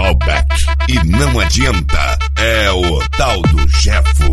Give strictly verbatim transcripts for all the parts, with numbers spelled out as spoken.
Malbec. E não adianta, é o tal do Jefo.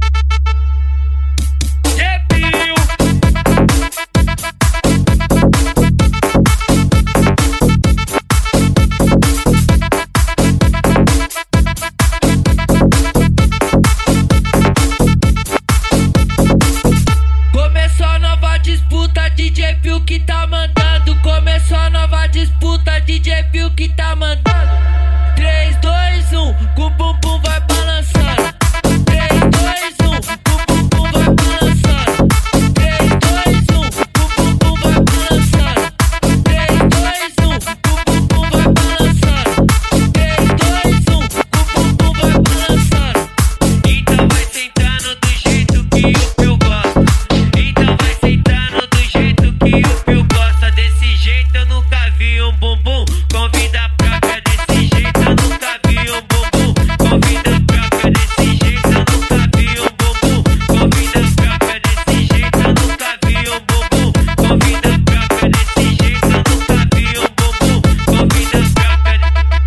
D J Pio que tá mandando, começou a nova disputa, D J Pio que tá mandando. três, dois, um, com o bumbum vai balançando. três, dois, um, com o bumbum vai balançando. três, dois, um, com o bumbum vai balançando. três, dois, um, com o bumbum vai balançando. três, dois, um, com o bumbum vai balançando. Então vai sentando do jeito que o Pio gosta. Então vai sentando do jeito que o Pio gosta. Desse jeito eu nunca vi um bumbum com vida própria. Desse jeito eu nunca vi um bumbum com vida própria. Desse jeito eu nunca vi um bumbum com vida própria. Desse jeito eu nunca vi um bumbum com vida própria. Desse jeito eu nunca vi um bumbum com vida própria.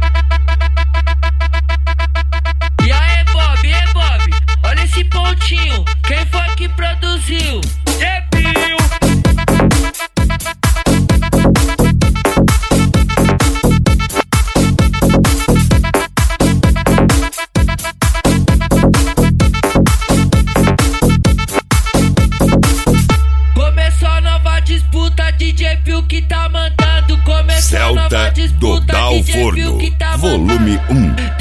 E aí, Bob, e aí, Bob? Olha esse pontinho, quem foi que produziu? É Pio. Começou a nova disputa, D J Pio que tá mandando. Começou a nova Celta do disputa, Dal D J Pio Forno, que tá volume mandando. um.